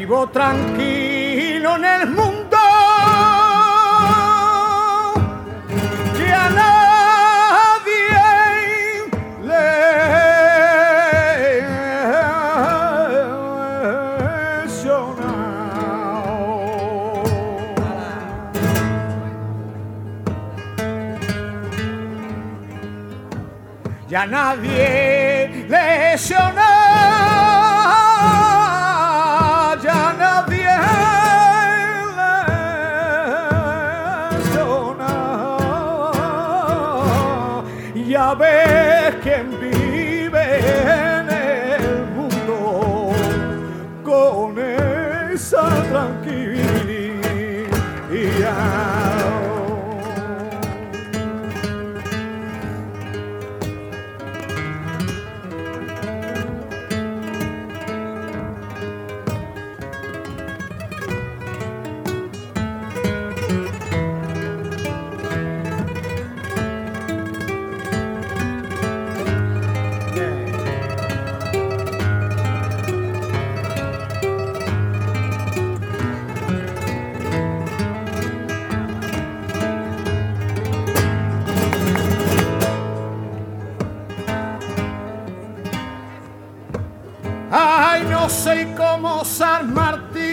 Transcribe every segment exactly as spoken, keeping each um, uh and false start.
Vivo tranquilo en el mundo, que a nadie lesionado. Ya nadie lesionado. Ya ves quién vive en el mundo con esa tranquilidad. Ay, no sé cómo San Martín.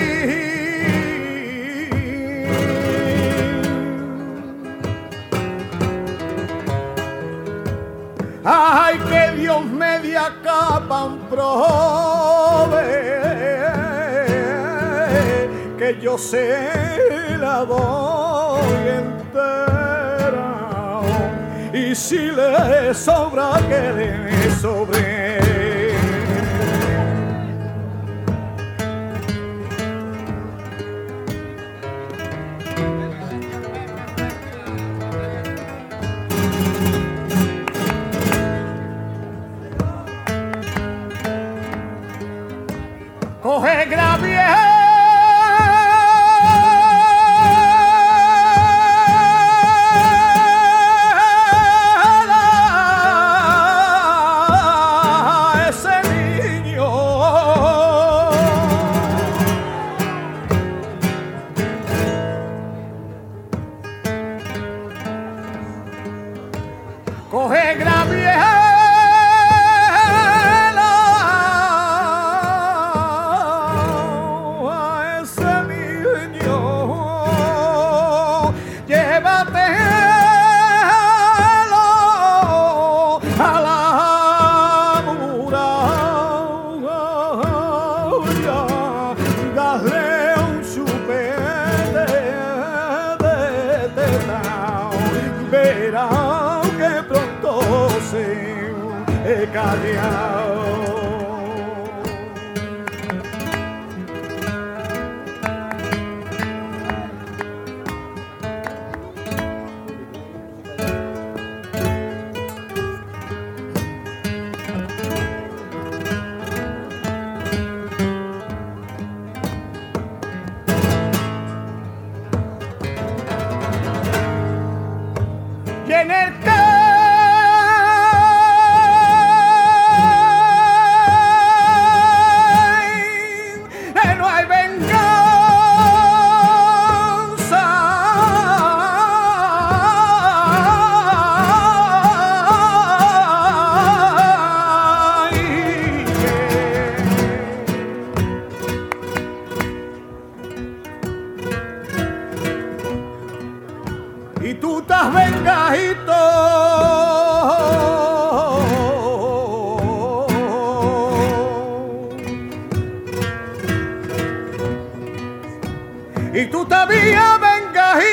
Ay, que Dios media capa un prove, que yo se la doy entera, y si le sobra que le sobre. Coge Graviela, ese niño. Coge Graviela. Verá que pronto se he callado. Y en el que no hay venganza, y tú estás vengajito. Y tú todavía vengajito.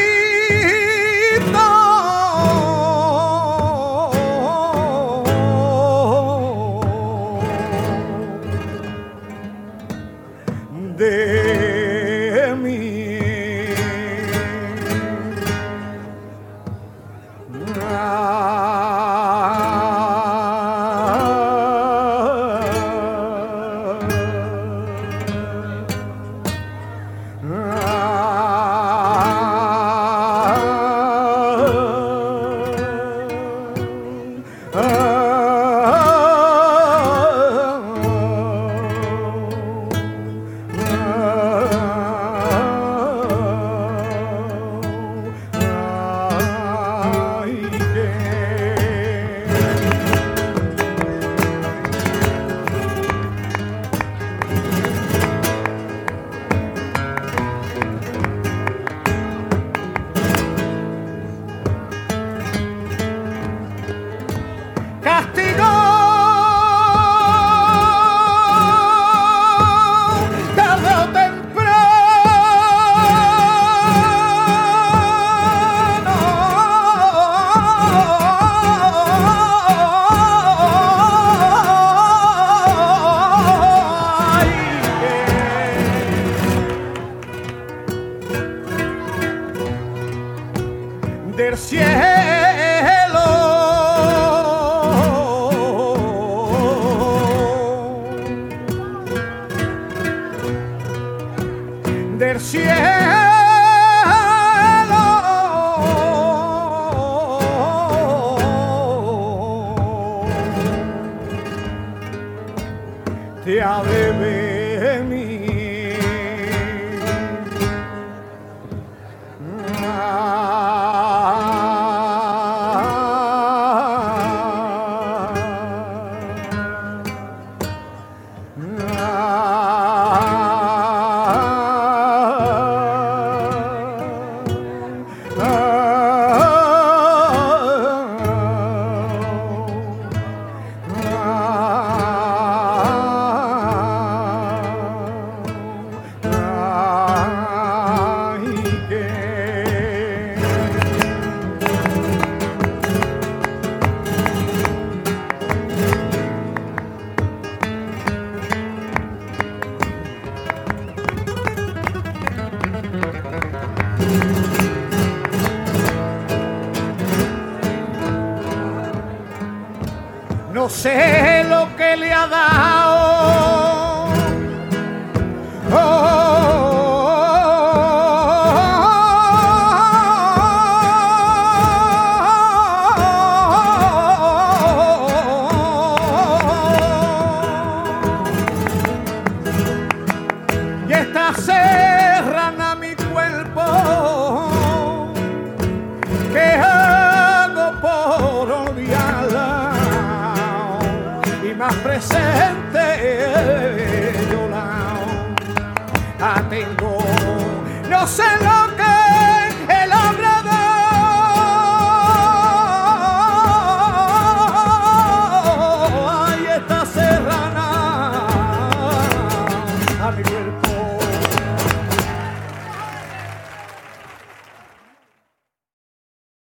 De mí. Ah del cielo te ha de venir. No sé lo que le ha dado, y esta serrana mi cuerpo, que hago por olvidarla, más presente yo la tengo. No sé lo que el hombre da, ay, esta serrana a mi cuerpo